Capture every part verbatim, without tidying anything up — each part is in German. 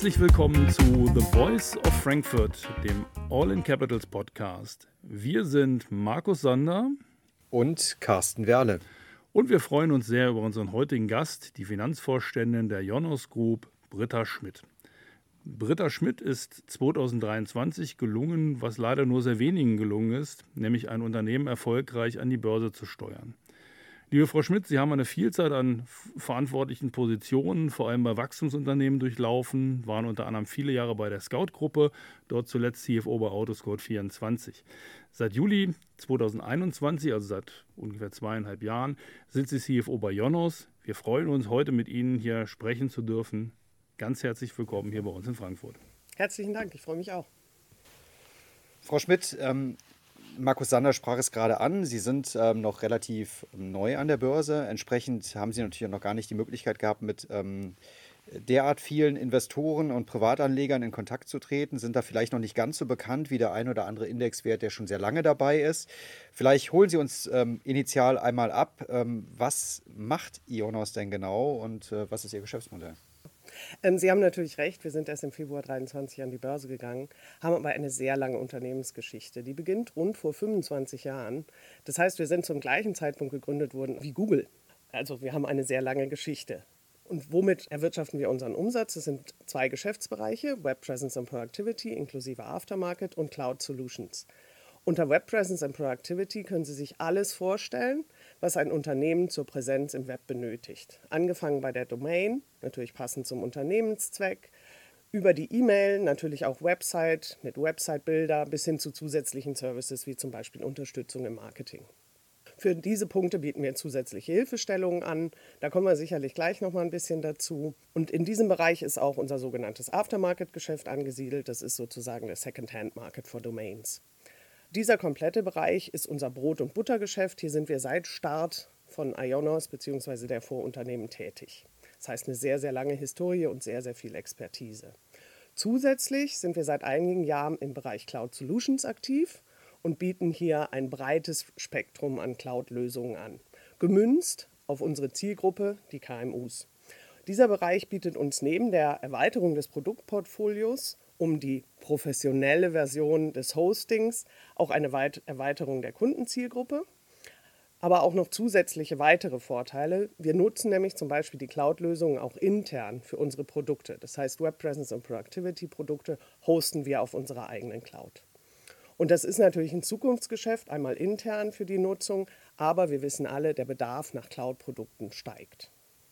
Herzlich willkommen zu The Voice of Frankfurt, dem All in Capitals Podcast. Wir sind Markus Sander und Carsten Werle. Und wir freuen uns sehr über unseren heutigen Gast, die Finanzvorständin der Ionos Group, Britta Schmidt. Britta Schmidt ist zweitausenddreiundzwanzig gelungen, was leider nur sehr wenigen gelungen ist, nämlich ein Unternehmen erfolgreich an die Börse zu steuern. Liebe Frau Schmidt, Sie haben eine Vielzahl an verantwortlichen Positionen, vor allem bei Wachstumsunternehmen durchlaufen, waren unter anderem viele Jahre bei der Scout-Gruppe, dort zuletzt C F O bei Autoscout vierundzwanzig. Seit Juli zweitausendeinundzwanzig, also seit ungefähr zweieinhalb Jahren, sind Sie C F O bei Ionos. Wir freuen uns, heute mit Ihnen hier sprechen zu dürfen. Ganz herzlich willkommen hier bei uns in Frankfurt. Herzlichen Dank, ich freue mich auch. Frau Schmidt, ähm, Markus Sander sprach es gerade an. Sie sind ähm, noch relativ neu an der Börse. Entsprechend haben Sie natürlich noch gar nicht die Möglichkeit gehabt, mit ähm, derart vielen Investoren und Privatanlegern in Kontakt zu treten. Sind da vielleicht noch nicht ganz so bekannt wie der ein oder andere Indexwert, der schon sehr lange dabei ist. Vielleicht holen Sie uns ähm, initial einmal ab. Ähm, was macht Ionos denn genau und äh, was ist Ihr Geschäftsmodell? Ähm, Sie haben natürlich recht, wir sind erst im Februar dreiundzwanzig an die Börse gegangen, haben aber eine sehr lange Unternehmensgeschichte. Die beginnt rund vor fünfundzwanzig Jahren. Das heißt, wir sind zum gleichen Zeitpunkt gegründet worden wie Google. Also wir haben eine sehr lange Geschichte. Und womit erwirtschaften wir unseren Umsatz? Das sind zwei Geschäftsbereiche, Web Presence and Productivity inklusive Aftermarket und Cloud Solutions. Unter Web Presence and Productivity können Sie sich alles vorstellen, was ein Unternehmen zur Präsenz im Web benötigt. Angefangen bei der Domain, natürlich passend zum Unternehmenszweck, über die E-Mail, natürlich auch Website mit Website-Bilder bis hin zu zusätzlichen Services wie zum Beispiel Unterstützung im Marketing. Für diese Punkte bieten wir zusätzliche Hilfestellungen an. Da kommen wir sicherlich gleich noch mal ein bisschen dazu. Und in diesem Bereich ist auch unser sogenanntes Aftermarket-Geschäft angesiedelt. Das ist sozusagen der Second-Hand-Market for Domains. Dieser komplette Bereich ist unser Brot- und Buttergeschäft. Hier sind wir seit Start von Ionos bzw. der Vorunternehmen tätig. Das heißt eine sehr, sehr lange Historie und sehr, sehr viel Expertise. Zusätzlich sind wir seit einigen Jahren im Bereich Cloud Solutions aktiv und bieten hier ein breites Spektrum an Cloud-Lösungen an, gemünzt auf unsere Zielgruppe, die K M Us. Dieser Bereich bietet uns neben der Erweiterung des Produktportfolios um die professionelle Version des Hostings auch eine Weit- Erweiterung der Kundenzielgruppe, aber auch noch zusätzliche weitere Vorteile. Wir nutzen nämlich zum Beispiel die Cloud-Lösungen auch intern für unsere Produkte. Das heißt, Web Presence und Productivity-Produkte hosten wir auf unserer eigenen Cloud. Und das ist natürlich ein Zukunftsgeschäft, einmal intern für die Nutzung, aber wir wissen alle, der Bedarf nach Cloud-Produkten steigt.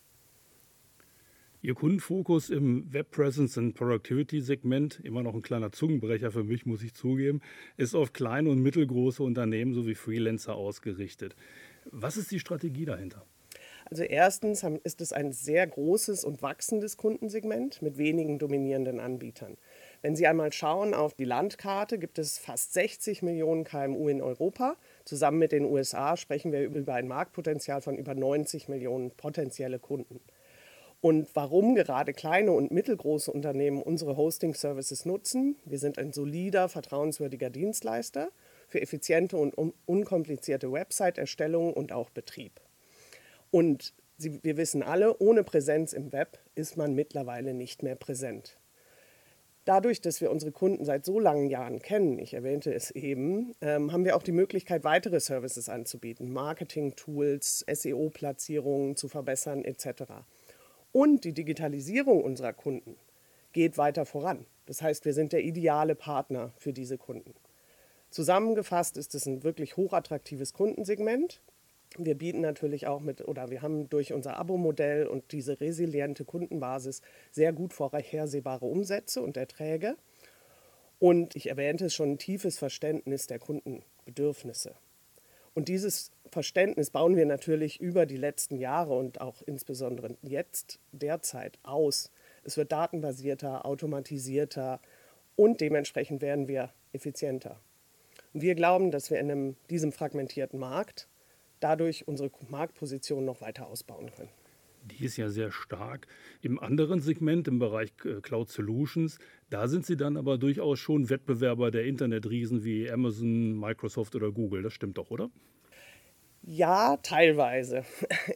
Ihr Kundenfokus im Web Presence and Productivity Segment, immer noch ein kleiner Zungenbrecher für mich, muss ich zugeben, ist auf kleine und mittelgroße Unternehmen sowie Freelancer ausgerichtet. Was ist die Strategie dahinter? Also erstens ist es ein sehr großes und wachsendes Kundensegment mit wenigen dominierenden Anbietern. Wenn Sie einmal schauen auf die Landkarte, gibt es fast sechzig Millionen K M U in Europa. Zusammen mit den U S A sprechen wir über ein Marktpotenzial von über neunzig Millionen potenzielle Kunden. Und warum gerade kleine und mittelgroße Unternehmen unsere Hosting-Services nutzen? Wir sind ein solider, vertrauenswürdiger Dienstleister für effiziente und un- unkomplizierte Website-Erstellung und auch Betrieb. Und Sie, wir wissen alle, ohne Präsenz im Web ist man mittlerweile nicht mehr präsent. Dadurch, dass wir unsere Kunden seit so langen Jahren kennen, ich erwähnte es eben, ähm, haben wir auch die Möglichkeit, weitere Services anzubieten, Marketing-Tools, S E O-Platzierungen zu verbessern et cetera. Und die Digitalisierung unserer Kunden geht weiter voran. Das heißt, wir sind der ideale Partner für diese Kunden. Zusammengefasst ist es ein wirklich hochattraktives Kundensegment. Wir bieten natürlich auch mit, oder wir haben durch unser Abo-Modell und diese resiliente Kundenbasis sehr gut vorhersehbare Umsätze und Erträge. Und ich erwähnte es schon, ein tiefes Verständnis der Kundenbedürfnisse. Und dieses Verständnis bauen wir natürlich über die letzten Jahre und auch insbesondere jetzt derzeit aus. Es wird datenbasierter, automatisierter und dementsprechend werden wir effizienter. Und wir glauben, dass wir in einem, diesem fragmentierten Markt dadurch unsere Marktposition noch weiter ausbauen können. Die ist ja sehr stark. Im anderen Segment, im Bereich Cloud Solutions, da sind Sie dann aber durchaus schon Wettbewerber der Internetriesen wie Amazon, Microsoft oder Google. Das stimmt doch, oder? Ja, teilweise.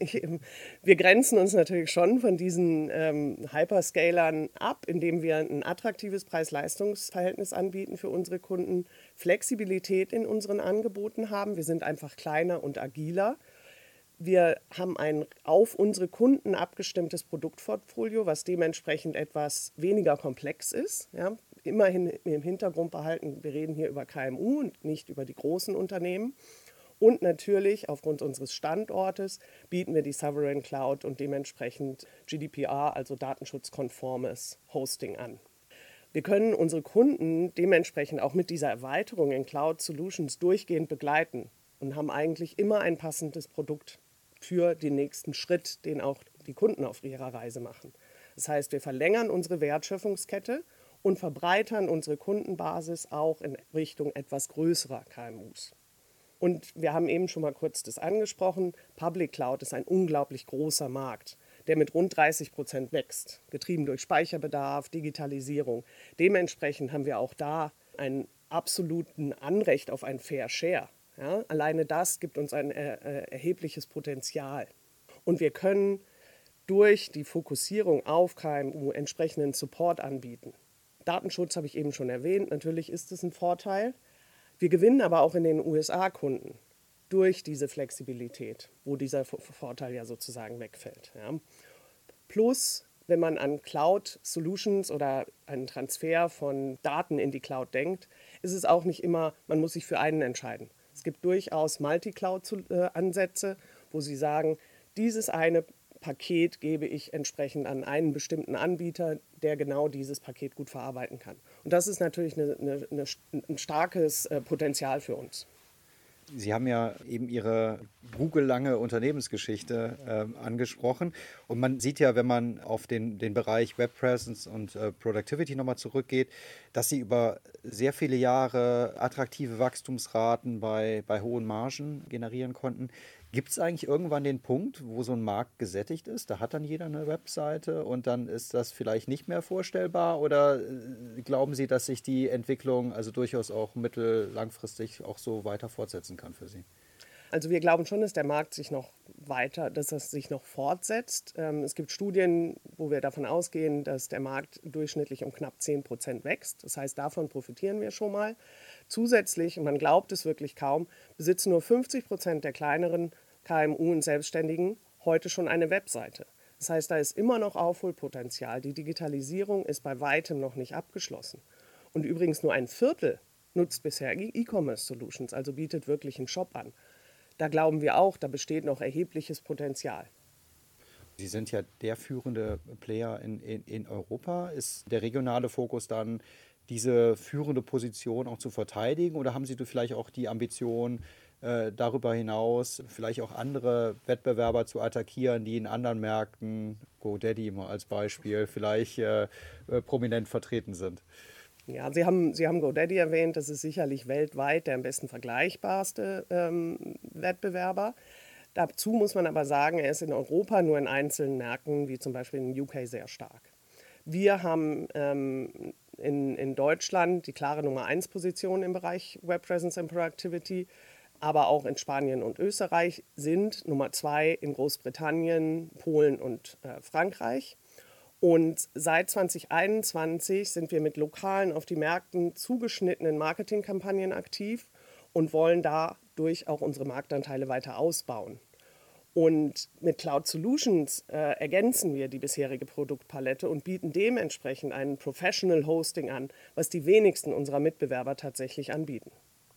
Wir grenzen uns natürlich schon von diesen ähm, Hyperscalern ab, indem wir ein attraktives Preis-Leistungs-Verhältnis anbieten für unsere Kunden, Flexibilität in unseren Angeboten haben. Wir sind einfach kleiner und agiler. Wir haben ein auf unsere Kunden abgestimmtes Produktportfolio, was dementsprechend etwas weniger komplex ist. Ja, immerhin im Hintergrund behalten, wir reden hier über K M U und nicht über die großen Unternehmen. Und natürlich, aufgrund unseres Standortes, bieten wir die Sovereign Cloud und dementsprechend G D P R, also datenschutzkonformes Hosting an. Wir können unsere Kunden dementsprechend auch mit dieser Erweiterung in Cloud Solutions durchgehend begleiten und haben eigentlich immer ein passendes Produkt für den nächsten Schritt, den auch die Kunden auf ihrer Reise machen. Das heißt, wir verlängern unsere Wertschöpfungskette und verbreitern unsere Kundenbasis auch in Richtung etwas größerer K M Us. Und wir haben eben schon mal kurz das angesprochen, Public Cloud ist ein unglaublich großer Markt, der mit rund dreißig Prozent wächst, getrieben durch Speicherbedarf, Digitalisierung. Dementsprechend haben wir auch da einen absoluten Anrecht auf ein Fair Share. Ja? Alleine das gibt uns ein äh, erhebliches Potenzial. Und wir können durch die Fokussierung auf K M U entsprechenden Support anbieten. Datenschutz habe ich eben schon erwähnt, natürlich ist es ein Vorteil. Wir gewinnen aber auch in den U S A-Kunden durch diese Flexibilität, wo dieser Vorteil ja sozusagen wegfällt. Ja. Plus, wenn man an Cloud-Solutions oder einen Transfer von Daten in die Cloud denkt, ist es auch nicht immer, man muss sich für einen entscheiden. Es gibt durchaus Multi-Cloud-Ansätze, wo Sie sagen, dieses eine Paket gebe ich entsprechend an einen bestimmten Anbieter, der genau dieses Paket gut verarbeiten kann. Und das ist natürlich eine, eine, eine, ein starkes äh, Potenzial für uns. Sie haben ja eben Ihre Google-lange Unternehmensgeschichte äh, angesprochen. Und man sieht ja, wenn man auf den, den Bereich Web Presence und äh, Productivity nochmal zurückgeht, dass Sie über sehr viele Jahre attraktive Wachstumsraten bei, bei hohen Margen generieren konnten. Gibt es eigentlich irgendwann den Punkt, wo so ein Markt gesättigt ist? Da hat dann jeder eine Webseite und dann ist das vielleicht nicht mehr vorstellbar? Oder äh, glauben Sie, dass sich die Entwicklung also durchaus auch mittel-, langfristig auch so weiter fortsetzen kann für Sie? Also wir glauben schon, dass der Markt sich noch weiter, dass das sich noch fortsetzt. Ähm, es gibt Studien, wo wir davon ausgehen, dass der Markt durchschnittlich um knapp zehn Prozent wächst. Das heißt, davon profitieren wir schon mal. Zusätzlich, und man glaubt es wirklich kaum, besitzen nur fünfzig Prozent der kleineren K M U und Selbstständigen heute schon eine Webseite. Das heißt, da ist immer noch Aufholpotenzial. Die Digitalisierung ist bei weitem noch nicht abgeschlossen. Und übrigens nur ein Viertel nutzt bisher E-Commerce-Solutions, also bietet wirklich einen Shop an. Da glauben wir auch, da besteht noch erhebliches Potenzial. Sie sind ja der führende Player in, in, in Europa. Ist der regionale Fokus dann, diese führende Position auch zu verteidigen? Oder haben Sie vielleicht auch die Ambition, äh, darüber hinaus vielleicht auch andere Wettbewerber zu attackieren, die in anderen Märkten, GoDaddy mal als Beispiel, vielleicht äh, äh, prominent vertreten sind? Ja, Sie haben, Sie haben GoDaddy erwähnt, das ist sicherlich weltweit der am besten vergleichbarste ähm, Wettbewerber. Dazu muss man aber sagen, er ist in Europa nur in einzelnen Märkten, wie zum Beispiel in U K, sehr stark. Wir haben ähm, in, in Deutschland die klare Nummer eins Position im Bereich Web Presence and Productivity, aber auch in Spanien und Österreich sind Nummer zwei in Großbritannien, Polen und äh, Frankreich. Und seit zwanzig einundzwanzig sind wir mit lokalen, auf die Märkten zugeschnittenen Marketingkampagnen aktiv und wollen dadurch auch unsere Marktanteile weiter ausbauen. Und mit Cloud Solutions äh, ergänzen wir die bisherige Produktpalette und bieten dementsprechend ein Professional Hosting an, was die wenigsten unserer Mitbewerber tatsächlich anbieten.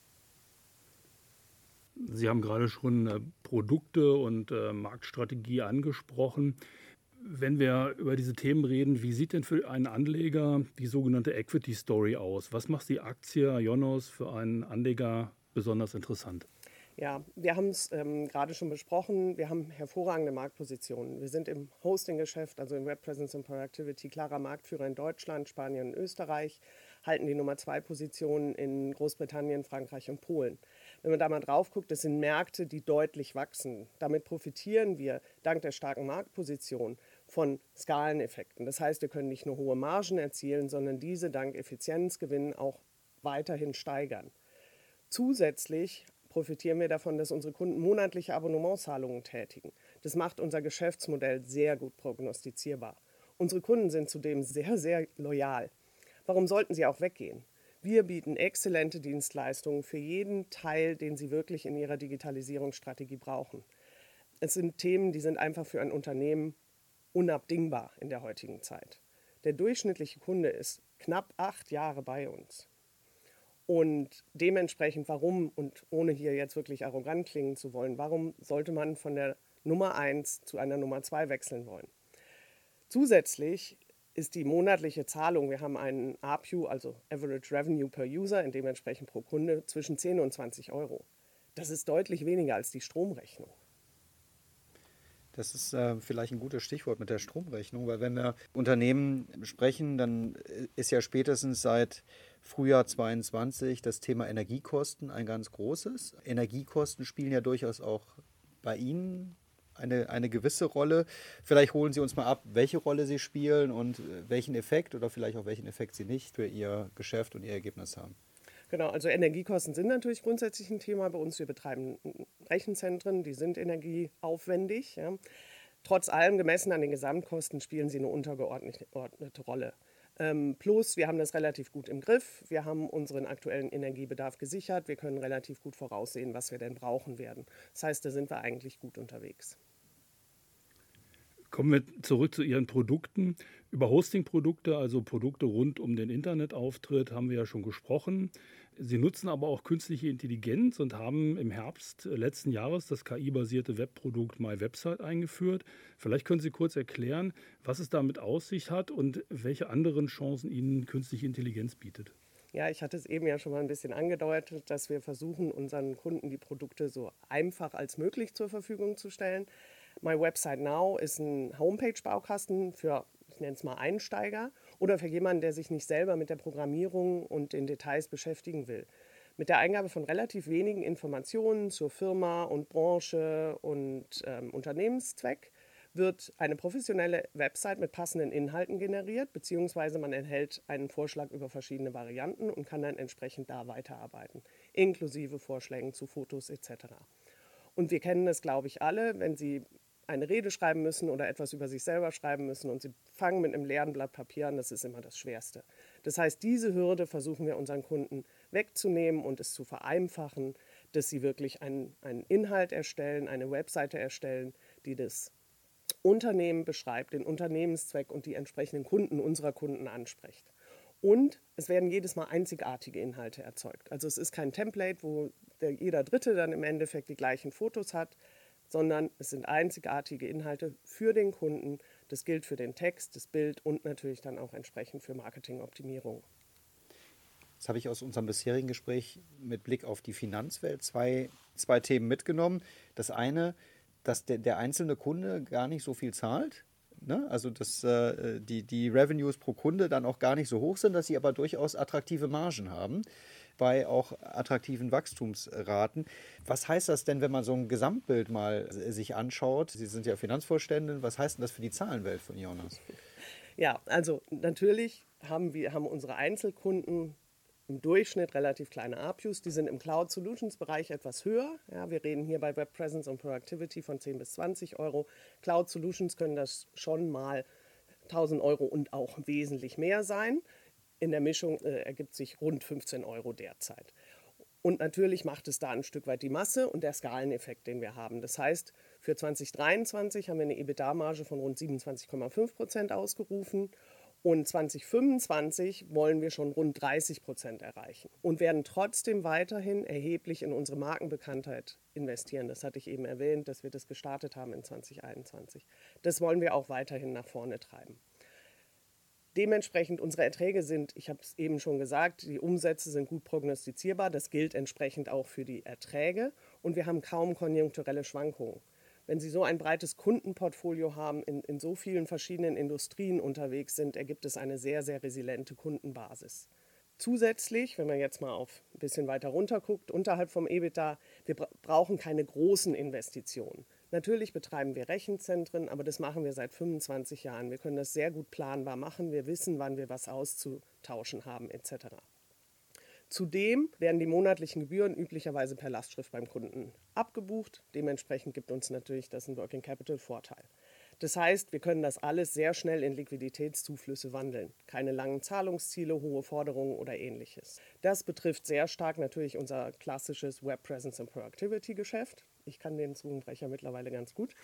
Sie haben gerade schon äh, Produkte und äh, Marktstrategie angesprochen. Wenn wir über diese Themen reden, wie sieht denn für einen Anleger die sogenannte Equity Story aus? Was macht die Aktie Ionos für einen Anleger besonders interessant? Ja, wir haben es ähm, gerade schon besprochen. Wir haben hervorragende Marktpositionen. Wir sind im Hosting-Geschäft, also im Web Presence and Productivity, klarer Marktführer in Deutschland, Spanien und Österreich, halten die Nummer zwei Positionen in Großbritannien, Frankreich und Polen. Wenn man da mal drauf guckt, das sind Märkte, die deutlich wachsen. Damit profitieren wir dank der starken Marktposition von Skaleneffekten. Das heißt, wir können nicht nur hohe Margen erzielen, sondern diese dank Effizienzgewinnen auch weiterhin steigern. Zusätzlich profitieren wir davon, dass unsere Kunden monatliche Abonnementzahlungen tätigen. Das macht unser Geschäftsmodell sehr gut prognostizierbar. Unsere Kunden sind zudem sehr, sehr loyal. Warum sollten sie auch weggehen? Wir bieten exzellente Dienstleistungen für jeden Teil, den sie wirklich in ihrer Digitalisierungsstrategie brauchen. Es sind Themen, die sind einfach für ein Unternehmen unabdingbar in der heutigen Zeit. Der durchschnittliche Kunde ist knapp acht Jahre bei uns. Und dementsprechend, warum, und ohne hier jetzt wirklich arrogant klingen zu wollen, warum sollte man von der Nummer eins zu einer Nummer zwei wechseln wollen? Zusätzlich ist die monatliche Zahlung, wir haben einen A P U, also Average Revenue per User, in dementsprechend pro Kunde, zwischen zehn und zwanzig Euro. Das ist deutlich weniger als die Stromrechnung. Das ist äh, vielleicht ein gutes Stichwort mit der Stromrechnung, weil wenn wir Unternehmen sprechen, dann ist ja spätestens seit Frühjahr zweiundzwanzig das Thema Energiekosten ein ganz großes. Energiekosten spielen ja durchaus auch bei Ihnen eine, eine gewisse Rolle. Vielleicht holen Sie uns mal ab, welche Rolle Sie spielen und welchen Effekt oder vielleicht auch welchen Effekt Sie nicht für Ihr Geschäft und Ihr Ergebnis haben. Genau, also Energiekosten sind natürlich grundsätzlich ein Thema bei uns. Wir betreiben Rechenzentren, die sind energieaufwendig. Ja. Trotz allem, gemessen an den Gesamtkosten, spielen sie eine untergeordnete Rolle. Ähm, plus, wir haben das relativ gut im Griff. Wir haben unseren aktuellen Energiebedarf gesichert. Wir können relativ gut voraussehen, was wir denn brauchen werden. Das heißt, da sind wir eigentlich gut unterwegs. Kommen wir zurück zu Ihren Produkten. Über Hosting-Produkte, also Produkte rund um den Internetauftritt, haben wir ja schon gesprochen. Sie nutzen aber auch künstliche Intelligenz und haben im Herbst letzten Jahres das K I-basierte Webprodukt MyWebsite eingeführt. Vielleicht können Sie kurz erklären, was es damit auf sich hat und welche anderen Chancen Ihnen künstliche Intelligenz bietet. Ja, ich hatte es eben ja schon mal ein bisschen angedeutet, dass wir versuchen, unseren Kunden die Produkte so einfach als möglich zur Verfügung zu stellen. My Website Now ist ein Homepage-Baukasten für, ich nenne es mal Einsteiger oder für jemanden, der sich nicht selber mit der Programmierung und den Details beschäftigen will. Mit der Eingabe von relativ wenigen Informationen zur Firma und Branche und ähm, Unternehmenszweck wird eine professionelle Website mit passenden Inhalten generiert, beziehungsweise man erhält einen Vorschlag über verschiedene Varianten und kann dann entsprechend da weiterarbeiten, inklusive Vorschlägen zu Fotos et cetera. Und wir kennen es, glaube ich, alle, wenn Sie eine Rede schreiben müssen oder etwas über sich selber schreiben müssen und Sie fangen mit einem leeren Blatt Papier an, das ist immer das Schwerste. Das heißt, diese Hürde versuchen wir unseren Kunden wegzunehmen und es zu vereinfachen, dass sie wirklich einen, einen Inhalt erstellen, eine Webseite erstellen, die das Unternehmen beschreibt, den Unternehmenszweck und die entsprechenden Kunden unserer Kunden anspricht. Und es werden jedes Mal einzigartige Inhalte erzeugt. Also es ist kein Template, wo der, jeder Dritte dann im Endeffekt die gleichen Fotos hat, sondern es sind einzigartige Inhalte für den Kunden. Das gilt für den Text, das Bild und natürlich dann auch entsprechend für Marketingoptimierung. Jetzt habe ich aus unserem bisherigen Gespräch mit Blick auf die Finanzwelt zwei, zwei Themen mitgenommen. Das eine, dass der, der einzelne Kunde gar nicht so viel zahlt. Ne? Also dass äh, die, die Revenues pro Kunde dann auch gar nicht so hoch sind, dass sie aber durchaus attraktive Margen haben, bei auch attraktiven Wachstumsraten. Was heißt das denn, wenn man so ein Gesamtbild mal sich anschaut? Sie sind ja Finanzvorständin. Was heißt denn das für die Zahlenwelt von IONOS? Ja, also natürlich haben wir haben unsere Einzelkunden im Durchschnitt relativ kleine A P Us. Die sind im Cloud-Solutions-Bereich etwas höher. Ja, wir reden hier bei Web Presence und Productivity von zehn bis zwanzig Euro. Cloud-Solutions können das schon mal tausend Euro und auch wesentlich mehr sein. In der Mischung äh, ergibt sich rund fünfzehn Euro derzeit. Und natürlich macht es da ein Stück weit die Masse und der Skaleneffekt, den wir haben. Das heißt, für zwanzig dreiundzwanzig haben wir eine EBITDA-Marge von rund siebenundzwanzig Komma fünf Prozent ausgerufen. Und zwanzig fünfundzwanzig wollen wir schon rund dreißig Prozent erreichen und werden trotzdem weiterhin erheblich in unsere Markenbekanntheit investieren. Das hatte ich eben erwähnt, dass wir das gestartet haben in zwanzig einundzwanzig. Das wollen wir auch weiterhin nach vorne treiben. Dementsprechend unsere Erträge sind, ich habe es eben schon gesagt, die Umsätze sind gut prognostizierbar. Das gilt entsprechend auch für die Erträge und wir haben kaum konjunkturelle Schwankungen. Wenn Sie so ein breites Kundenportfolio haben, in, in so vielen verschiedenen Industrien unterwegs sind, ergibt es eine sehr, sehr resiliente Kundenbasis. Zusätzlich, wenn man jetzt mal auf ein bisschen weiter runter guckt, unterhalb vom EBITDA, wir bra- brauchen keine großen Investitionen. Natürlich betreiben wir Rechenzentren, aber das machen wir seit fünfundzwanzig Jahren. Wir können das sehr gut planbar machen. Wir wissen, wann wir was auszutauschen haben et cetera. Zudem werden die monatlichen Gebühren üblicherweise per Lastschrift beim Kunden abgebucht. Dementsprechend gibt uns natürlich das einen Working Capital Vorteil. Das heißt, wir können das alles sehr schnell in Liquiditätszuflüsse wandeln. Keine langen Zahlungsziele, hohe Forderungen oder ähnliches. Das betrifft sehr stark natürlich unser klassisches Web Presence and Productivity Geschäft. Ich kann den Zungenbrecher mittlerweile ganz gut.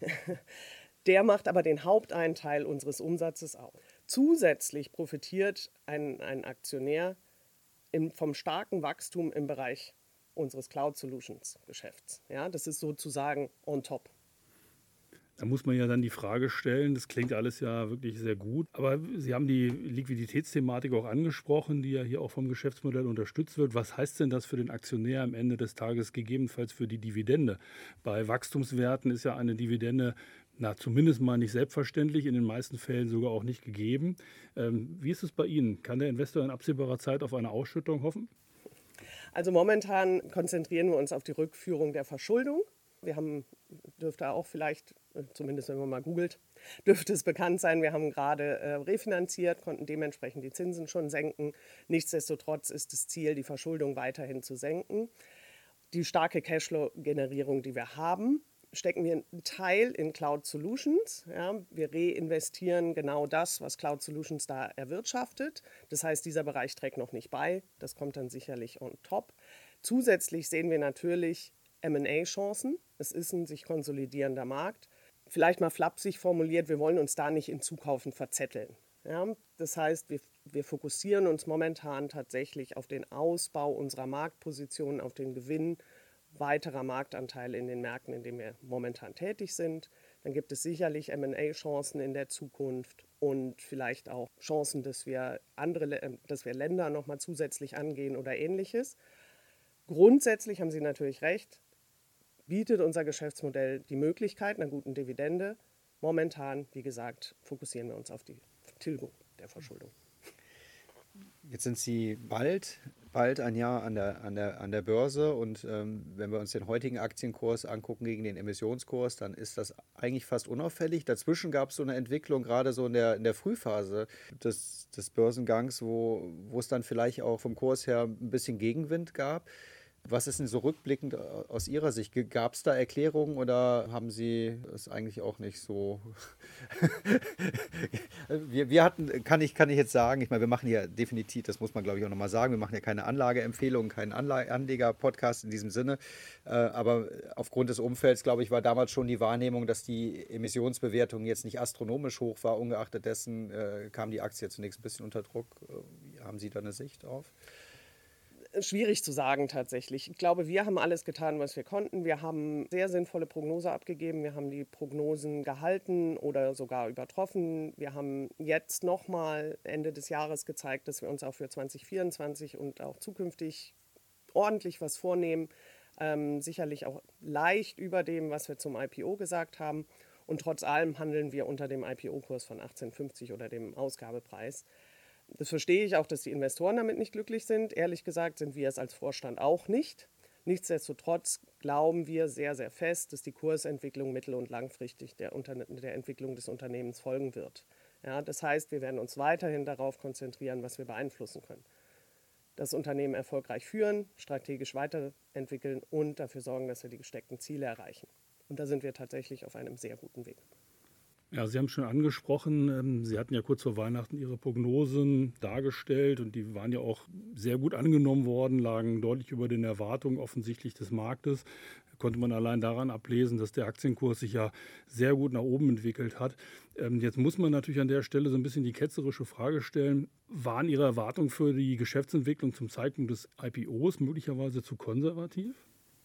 Der macht aber den Haupteinteil unseres Umsatzes aus. Zusätzlich profitiert ein, ein Aktionär im, vom starken Wachstum im Bereich unseres Cloud Solutions Geschäfts. Ja, das ist sozusagen on top. Da muss man ja dann die Frage stellen, das klingt alles ja wirklich sehr gut, aber Sie haben die Liquiditätsthematik auch angesprochen, die ja hier auch vom Geschäftsmodell unterstützt wird. Was heißt denn das für den Aktionär am Ende des Tages, gegebenenfalls für die Dividende? Bei Wachstumswerten ist ja eine Dividende na, zumindest mal nicht selbstverständlich, in den meisten Fällen sogar auch nicht gegeben. Ähm, wie ist es bei Ihnen? Kann der Investor in absehbarer Zeit auf eine Ausschüttung hoffen? Also momentan konzentrieren wir uns auf die Rückführung der Verschuldung. Wir haben, dürfte auch vielleicht, zumindest wenn man mal googelt, dürfte es bekannt sein, wir haben gerade äh, refinanziert, konnten dementsprechend die Zinsen schon senken. Nichtsdestotrotz ist das Ziel, die Verschuldung weiterhin zu senken. Die starke Cashflow-Generierung, die wir haben, stecken wir einen Teil in Cloud Solutions. Ja, wir reinvestieren genau das, was Cloud Solutions da erwirtschaftet. Das heißt, dieser Bereich trägt noch nicht bei. Das kommt dann sicherlich on top. Zusätzlich sehen wir natürlich M und A-Chancen. Es ist ein sich konsolidierender Markt. Vielleicht mal flapsig formuliert, wir wollen uns da nicht in Zukaufen verzetteln. Ja, das heißt, wir, wir fokussieren uns momentan tatsächlich auf den Ausbau unserer Marktposition, auf den Gewinn weiterer Marktanteile in den Märkten, in denen wir momentan tätig sind. Dann gibt es sicherlich M und A-Chancen in der Zukunft und vielleicht auch Chancen, dass wir, andere, dass wir Länder nochmal zusätzlich angehen oder Ähnliches. Grundsätzlich haben Sie natürlich recht, bietet unser Geschäftsmodell die Möglichkeit einer guten Dividende. Momentan, wie gesagt, fokussieren wir uns auf die Tilgung der Verschuldung. Jetzt sind Sie bald, bald ein Jahr an der, an der, an der Börse und ähm, wenn wir uns den heutigen Aktienkurs angucken gegen den Emissionskurs, dann ist das eigentlich fast unauffällig. Dazwischen gab es so eine Entwicklung, gerade so in der, in der Frühphase des, des Börsengangs, wo, wo es dann vielleicht auch vom Kurs her ein bisschen Gegenwind gab. Was ist denn so rückblickend aus Ihrer Sicht? Gab es da Erklärungen oder haben Sie es eigentlich auch nicht so? wir, wir hatten, kann ich, kann ich jetzt sagen, ich meine, wir machen ja definitiv, das muss man glaube ich auch nochmal sagen, wir machen ja keine Anlageempfehlungen, keinen Anla- Anleger-Podcast in diesem Sinne. Äh, aber aufgrund des Umfelds, glaube ich, war damals schon die Wahrnehmung, dass die Emissionsbewertung jetzt nicht astronomisch hoch war. Ungeachtet dessen äh, kam die Aktie zunächst ein bisschen unter Druck. Äh, haben Sie da eine Sicht auf? Schwierig zu sagen tatsächlich. Ich glaube, wir haben alles getan, was wir konnten. Wir haben sehr sinnvolle Prognose abgegeben. Wir haben die Prognosen gehalten oder sogar übertroffen. Wir haben jetzt nochmal Ende des Jahres gezeigt, dass wir uns auch für zwanzig vierundzwanzig und auch zukünftig ordentlich was vornehmen. Ähm, sicherlich auch leicht über dem, was wir zum I P O gesagt haben. Und trotz allem handeln wir unter dem I P O-Kurs von achtzehn fünfzig oder dem Ausgabepreis. Das verstehe ich auch, dass die Investoren damit nicht glücklich sind. Ehrlich gesagt sind wir es als Vorstand auch nicht. Nichtsdestotrotz glauben wir sehr, sehr fest, dass die Kursentwicklung mittel- und langfristig der, Unterne- der Entwicklung des Unternehmens folgen wird. Ja, das heißt, wir werden uns weiterhin darauf konzentrieren, was wir beeinflussen können. Das Unternehmen erfolgreich führen, strategisch weiterentwickeln und dafür sorgen, dass wir die gesteckten Ziele erreichen. Und da sind wir tatsächlich auf einem sehr guten Weg. Ja, Sie haben schon angesprochen, Sie hatten ja kurz vor Weihnachten Ihre Prognosen dargestellt und die waren ja auch sehr gut angenommen worden, lagen deutlich über den Erwartungen offensichtlich des Marktes. Da konnte man allein daran ablesen, dass der Aktienkurs sich ja sehr gut nach oben entwickelt hat. Jetzt muss man natürlich an der Stelle so ein bisschen die ketzerische Frage stellen, waren Ihre Erwartungen für die Geschäftsentwicklung zum Zeitpunkt des I P Os möglicherweise zu konservativ?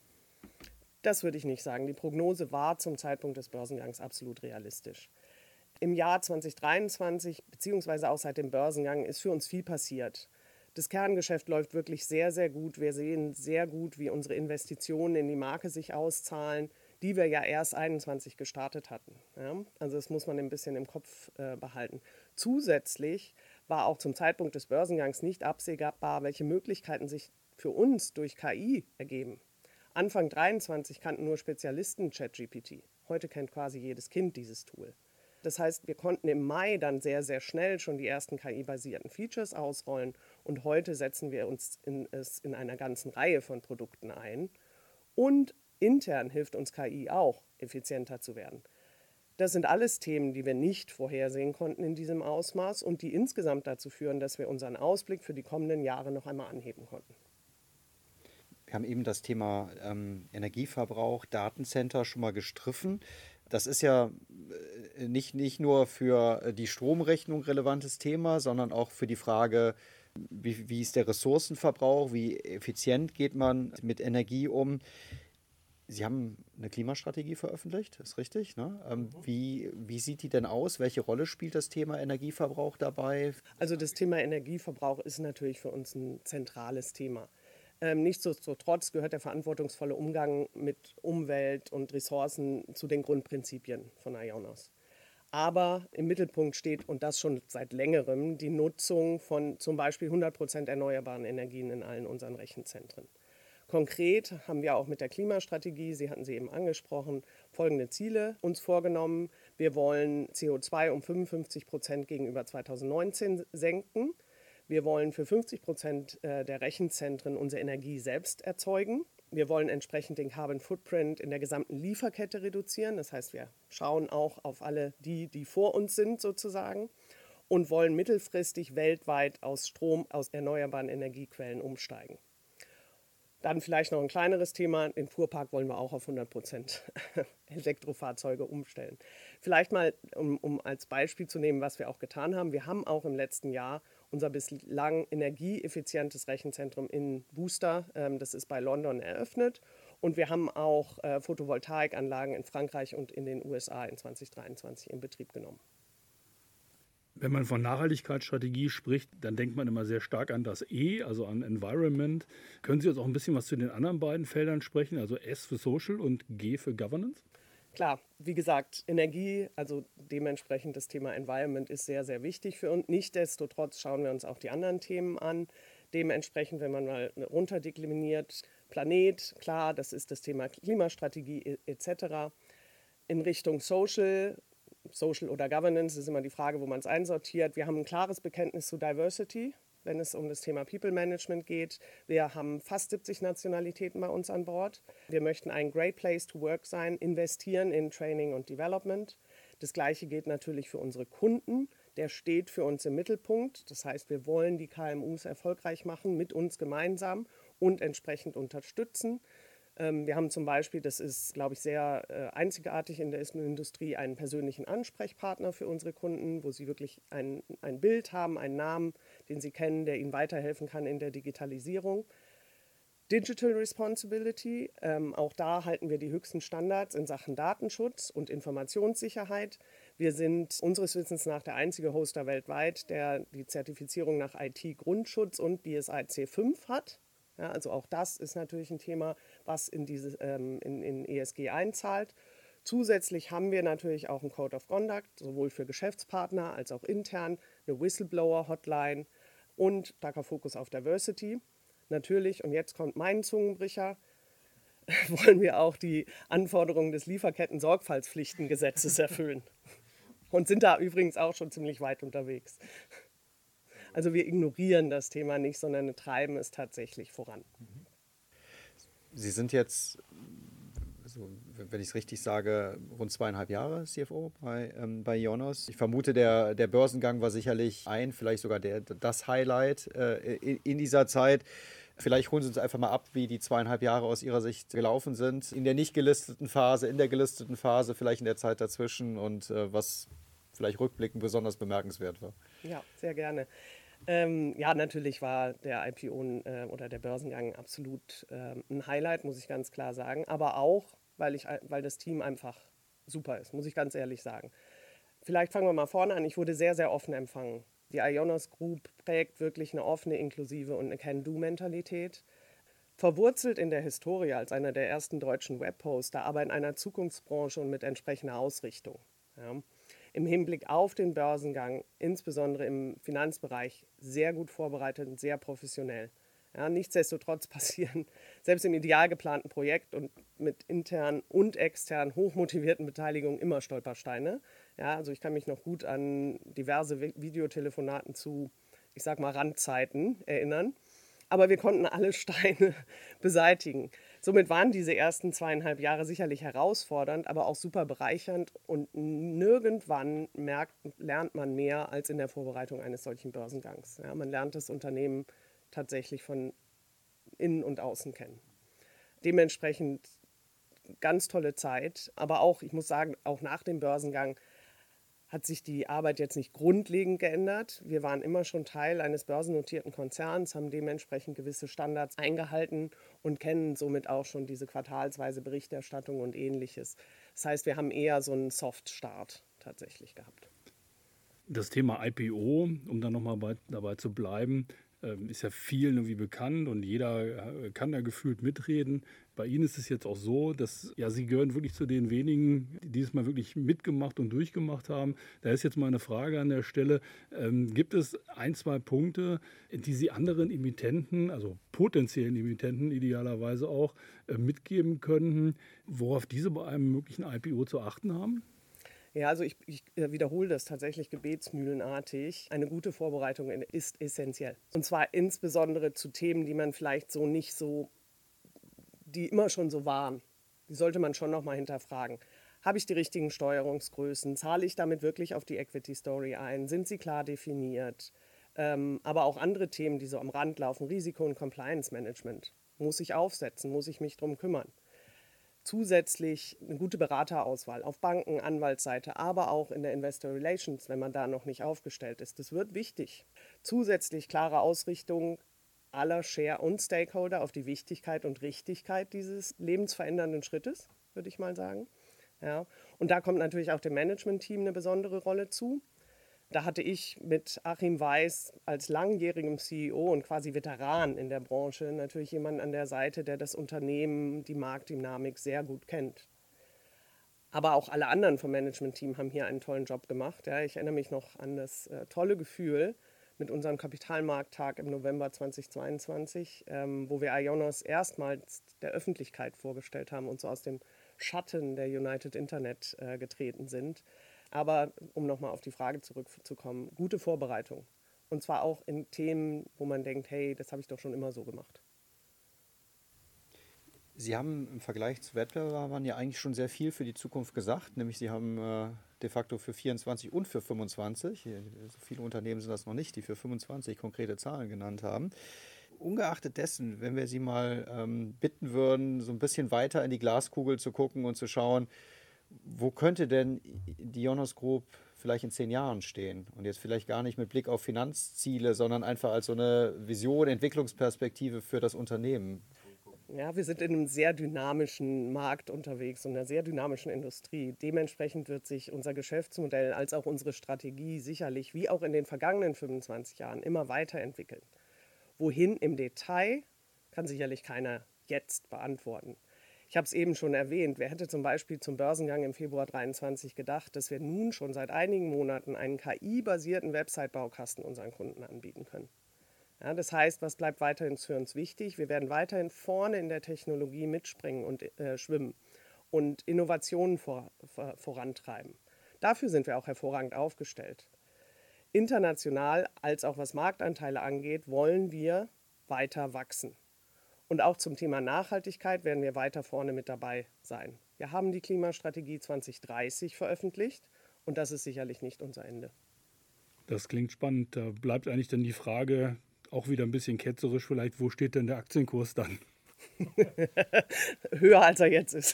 Das würde ich nicht sagen. Die Prognose war zum Zeitpunkt des Börsengangs absolut realistisch. Im Jahr zwanzig dreiundzwanzig, beziehungsweise auch seit dem Börsengang, ist für uns viel passiert. Das Kerngeschäft läuft wirklich sehr, sehr gut. Wir sehen sehr gut, wie unsere Investitionen in die Marke sich auszahlen, die wir ja erst einundzwanzig gestartet hatten. Ja? Also das muss man ein bisschen im Kopf äh, behalten. Zusätzlich war auch zum Zeitpunkt des Börsengangs nicht absehbar, welche Möglichkeiten sich für uns durch K I ergeben. Anfang dreiundzwanzig kannten nur Spezialisten ChatGPT. Heute kennt quasi jedes Kind dieses Tool. Das heißt, wir konnten im Mai dann sehr, sehr schnell schon die ersten K I-basierten Features ausrollen und heute setzen wir uns in, es in einer ganzen Reihe von Produkten ein. Und intern hilft uns K I auch, effizienter zu werden. Das sind alles Themen, die wir nicht vorhersehen konnten in diesem Ausmaß und die insgesamt dazu führen, dass wir unseren Ausblick für die kommenden Jahre noch einmal anheben konnten. Wir haben eben das Thema ähm, Energieverbrauch, Datencenter schon mal gestriffen. Das ist ja äh, nicht, nicht nur für die Stromrechnung relevantes Thema, sondern auch für die Frage, wie, wie ist der Ressourcenverbrauch, wie effizient geht man mit Energie um. Sie haben eine Klimastrategie veröffentlicht, ist richtig, ne? Ähm, wie, wie sieht die denn aus? Welche Rolle spielt das Thema Energieverbrauch dabei? Also das Thema Energieverbrauch ist natürlich für uns ein zentrales Thema. Ähm, nichtsdestotrotz gehört der verantwortungsvolle Umgang mit Umwelt und Ressourcen zu den Grundprinzipien von IONOS. Aber im Mittelpunkt steht, und das schon seit längerem, die Nutzung von zum Beispiel hundert Prozent erneuerbaren Energien in allen unseren Rechenzentren. Konkret haben wir auch mit der Klimastrategie, Sie hatten sie eben angesprochen, folgende Ziele uns vorgenommen. Wir wollen C O zwei um fünfundfünfzig Prozent gegenüber zweitausendneunzehn senken. Wir wollen für fünfzig Prozent der Rechenzentren unsere Energie selbst erzeugen. Wir wollen entsprechend den Carbon Footprint in der gesamten Lieferkette reduzieren. Das heißt, wir schauen auch auf alle die, die vor uns sind sozusagen und wollen mittelfristig weltweit aus Strom aus erneuerbaren Energiequellen umsteigen. Dann vielleicht noch ein kleineres Thema, den Fuhrpark wollen wir auch auf hundert Prozent Elektrofahrzeuge umstellen. Vielleicht mal, um, um als Beispiel zu nehmen, was wir auch getan haben. Wir haben auch im letzten Jahr unser bislang energieeffizientes Rechenzentrum in Booster, ähm, das ist bei London, eröffnet. Und wir haben auch äh, Photovoltaikanlagen in Frankreich und in den U S A in zwanzig dreiundzwanzig in Betrieb genommen. Wenn man von Nachhaltigkeitsstrategie spricht, dann denkt man immer sehr stark an das E, also an Environment. Können Sie uns auch ein bisschen was zu den anderen beiden Feldern sprechen, also S für Social und G für Governance? Klar, wie gesagt, Energie, also dementsprechend das Thema Environment ist sehr, sehr wichtig für uns. Nichtsdestotrotz schauen wir uns auch die anderen Themen an. Dementsprechend, wenn man mal runterdekliniert, Planet, klar, das ist das Thema Klimastrategie et cetera. In Richtung Social, Social oder Governance ist immer die Frage, wo man es einsortiert. Wir haben ein klares Bekenntnis zu Diversity, wenn es um das Thema People Management geht. Wir haben fast siebzig Nationalitäten bei uns an Bord. Wir möchten ein Great Place to Work sein, investieren in Training und Development. Das Gleiche gilt natürlich für unsere Kunden. Der steht für uns im Mittelpunkt. Das heißt, wir wollen die K M Us erfolgreich machen, mit uns gemeinsam und entsprechend unterstützen. Wir haben zum Beispiel, das ist, glaube ich, sehr äh, einzigartig in der Industrie, einen persönlichen Ansprechpartner für unsere Kunden, wo sie wirklich ein, ein Bild haben, einen Namen, den sie kennen, der ihnen weiterhelfen kann in der Digitalisierung. Digital Responsibility, ähm, auch da halten wir die höchsten Standards in Sachen Datenschutz und Informationssicherheit. Wir sind unseres Wissens nach der einzige Hoster weltweit, der die Zertifizierung nach I T-Grundschutz und B S I C fünf hat. Ja, also auch das ist natürlich ein Thema, was in, diese, ähm, in, in E S G einzahlt. Zusätzlich haben wir natürlich auch einen Code of Conduct, sowohl für Geschäftspartner als auch intern, eine Whistleblower-Hotline und starker Fokus auf Diversity. Natürlich, und jetzt kommt mein Zungenbrecher, wollen wir auch die Anforderungen des Lieferketten-Sorgfaltspflichtengesetzes erfüllen. Und sind da übrigens auch schon ziemlich weit unterwegs. Also wir ignorieren das Thema nicht, sondern treiben es tatsächlich voran. Sie sind jetzt, also wenn ich es richtig sage, rund zweieinhalb Jahre C F O bei, ähm, bei IONOS. Ich vermute, der, der Börsengang war sicherlich ein, vielleicht sogar der, das Highlight äh, in, in dieser Zeit. Vielleicht holen Sie uns einfach mal ab, wie die zweieinhalb Jahre aus Ihrer Sicht gelaufen sind. In der nicht gelisteten Phase, in der gelisteten Phase, vielleicht in der Zeit dazwischen und äh, was vielleicht rückblickend besonders bemerkenswert war. Ja, sehr gerne. Ähm, ja, natürlich war der I P O äh, oder der Börsengang absolut äh, ein Highlight, muss ich ganz klar sagen. Aber auch, weil, ich, weil das Team einfach super ist, muss ich ganz ehrlich sagen. Vielleicht fangen wir mal vorne an. Ich wurde sehr, sehr offen empfangen. Die IONOS Group prägt wirklich eine offene, inklusive und eine Can-Do-Mentalität. Verwurzelt in der Historie als einer der ersten deutschen Webhoster, aber in einer Zukunftsbranche und mit entsprechender Ausrichtung. Ja. Im Hinblick auf den Börsengang, insbesondere im Finanzbereich, sehr gut vorbereitet und sehr professionell. Ja, nichtsdestotrotz passieren selbst im ideal geplanten Projekt und mit internen und externen hochmotivierten Beteiligungen immer Stolpersteine. Ja, also ich kann mich noch gut an diverse Vi- Videotelefonaten zu, ich sag mal, Randzeiten erinnern. Aber wir konnten alle Steine beseitigen. Somit waren diese ersten zweieinhalb Jahre sicherlich herausfordernd, aber auch super bereichernd. Und nirgendwann merkt, lernt man mehr als in der Vorbereitung eines solchen Börsengangs. Ja, man lernt das Unternehmen tatsächlich von innen und außen kennen. Dementsprechend ganz tolle Zeit, aber auch, ich muss sagen, auch nach dem Börsengang hat sich die Arbeit jetzt nicht grundlegend geändert. Wir waren immer schon Teil eines börsennotierten Konzerns, haben dementsprechend gewisse Standards eingehalten und kennen somit auch schon diese quartalsweise Berichterstattung und Ähnliches. Das heißt, wir haben eher so einen Soft-Start tatsächlich gehabt. Das Thema I P O, um dann nochmal bei, dabei zu bleiben, ähm, ist ja vielen irgendwie bekannt und jeder äh, kann da gefühlt mitreden. Bei Ihnen ist es jetzt auch so, dass ja, Sie gehören wirklich zu den wenigen, die dieses Mal wirklich mitgemacht und durchgemacht haben. Da ist jetzt mal eine Frage an der Stelle. Ähm, gibt es ein, zwei Punkte, die Sie anderen Emittenten, also potenziellen Emittenten idealerweise auch, äh, mitgeben könnten, worauf diese bei einem möglichen I P O zu achten haben? Ja, also ich, ich äh, wiederhole das tatsächlich gebetsmühlenartig. Eine gute Vorbereitung ist essentiell. Und zwar insbesondere zu Themen, die man vielleicht so nicht so, die immer schon so waren. Die sollte man schon nochmal hinterfragen. Habe ich die richtigen Steuerungsgrößen? Zahle ich damit wirklich auf die Equity Story ein? Sind sie klar definiert? Ähm, aber auch andere Themen, die so am Rand laufen, Risiko- und Compliance-Management. Muss ich aufsetzen? Muss ich mich drum kümmern? Zusätzlich eine gute Beraterauswahl auf Banken, Anwaltsseite, aber auch in der Investor Relations, wenn man da noch nicht aufgestellt ist. Das wird wichtig. Zusätzlich klare Ausrichtung aller Share- und Stakeholder auf die Wichtigkeit und Richtigkeit dieses lebensverändernden Schrittes, würde ich mal sagen. Ja. Und da kommt natürlich auch dem Management-Team eine besondere Rolle zu. Da hatte ich mit Achim Weiß als langjährigem C E O und quasi Veteran in der Branche natürlich jemanden an der Seite, der das Unternehmen, die Marktdynamik sehr gut kennt. Aber auch alle anderen vom Management-Team haben hier einen tollen Job gemacht. Ja, ich erinnere mich noch an das äh, tolle Gefühl mit unserem Kapitalmarkttag im November zweitausendzweiundzwanzig, ähm, wo wir IONOS erstmals der Öffentlichkeit vorgestellt haben und so aus dem Schatten der United Internet äh, getreten sind. Aber um nochmal auf die Frage zurückzukommen, gute Vorbereitung. Und zwar auch in Themen, wo man denkt, hey, das habe ich doch schon immer so gemacht. Sie haben im Vergleich zu Wettbewerbern ja eigentlich schon sehr viel für die Zukunft gesagt, nämlich Sie haben äh, de facto für vierundzwanzig und für fünfundzwanzig, so viele Unternehmen sind das noch nicht, die für fünfundzwanzig konkrete Zahlen genannt haben. Ungeachtet dessen, wenn wir Sie mal ähm, bitten würden, so ein bisschen weiter in die Glaskugel zu gucken und zu schauen, wo könnte denn die IONOS Group vielleicht in zehn Jahren stehen? Und jetzt vielleicht gar nicht mit Blick auf Finanzziele, sondern einfach als so eine Vision, Entwicklungsperspektive für das Unternehmen. Ja, wir sind in einem sehr dynamischen Markt unterwegs und einer sehr dynamischen Industrie. Dementsprechend wird sich unser Geschäftsmodell als auch unsere Strategie sicherlich, wie auch in den vergangenen fünfundzwanzig Jahren, immer weiterentwickeln. Wohin im Detail, kann sicherlich keiner jetzt beantworten. Ich habe es eben schon erwähnt, wer hätte zum Beispiel zum Börsengang im Februar dreiundzwanzig gedacht, dass wir nun schon seit einigen Monaten einen K I-basierten Website-Baukasten unseren Kunden anbieten können. Ja, das heißt, was bleibt weiterhin für uns wichtig? Wir werden weiterhin vorne in der Technologie mitspringen und äh, schwimmen und Innovationen vor, vor, vorantreiben. Dafür sind wir auch hervorragend aufgestellt. International als auch was Marktanteile angeht, wollen wir weiter wachsen. Und auch zum Thema Nachhaltigkeit werden wir weiter vorne mit dabei sein. Wir haben die Klimastrategie zwanzig dreißig veröffentlicht und das ist sicherlich nicht unser Ende. Das klingt spannend. Da bleibt eigentlich dann die Frage, auch wieder ein bisschen ketzerisch vielleicht, wo steht denn der Aktienkurs dann? Höher als er jetzt ist.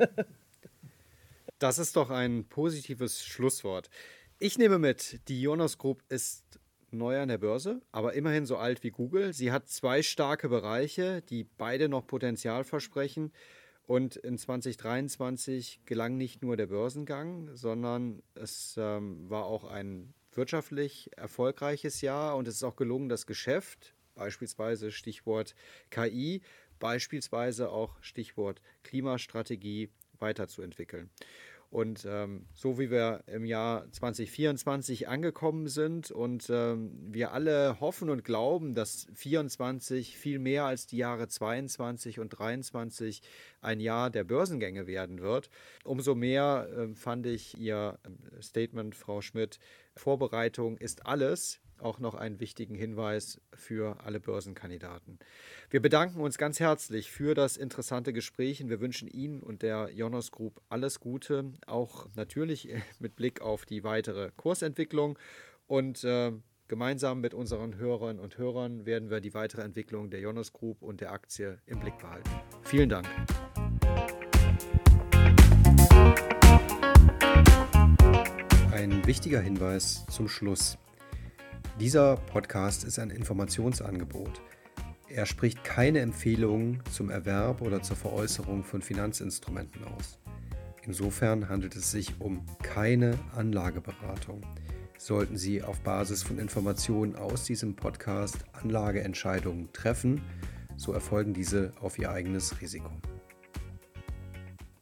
Das ist doch ein positives Schlusswort. Ich nehme mit, die IONOS Group ist neu an der Börse, aber immerhin so alt wie Google. Sie hat zwei starke Bereiche, die beide noch Potenzial versprechen. Und in zwanzig dreiundzwanzig gelang nicht nur der Börsengang, sondern es ähm, war auch ein wirtschaftlich erfolgreiches Jahr und es ist auch gelungen, das Geschäft, beispielsweise Stichwort K I, beispielsweise auch Stichwort Klimastrategie, weiterzuentwickeln. Und ähm, so wie wir im Jahr zwanzig vierundzwanzig angekommen sind und ähm, wir alle hoffen und glauben, dass vierundzwanzig viel mehr als die Jahre zweiundzwanzig und dreiundzwanzig ein Jahr der Börsengänge werden wird, umso mehr äh, fand ich Ihr Statement, Frau Schmidt, Vorbereitung ist alles, auch noch einen wichtigen Hinweis für alle Börsenkandidaten. Wir bedanken uns ganz herzlich für das interessante Gespräch und wir wünschen Ihnen und der Ionos Group alles Gute, auch natürlich mit Blick auf die weitere Kursentwicklung. Und äh, gemeinsam mit unseren Hörerinnen und Hörern werden wir die weitere Entwicklung der Ionos Group und der Aktie im Blick behalten. Vielen Dank. Ein wichtiger Hinweis zum Schluss. Dieser Podcast ist ein Informationsangebot. Er spricht keine Empfehlungen zum Erwerb oder zur Veräußerung von Finanzinstrumenten aus. Insofern handelt es sich um keine Anlageberatung. Sollten Sie auf Basis von Informationen aus diesem Podcast Anlageentscheidungen treffen, so erfolgen diese auf Ihr eigenes Risiko.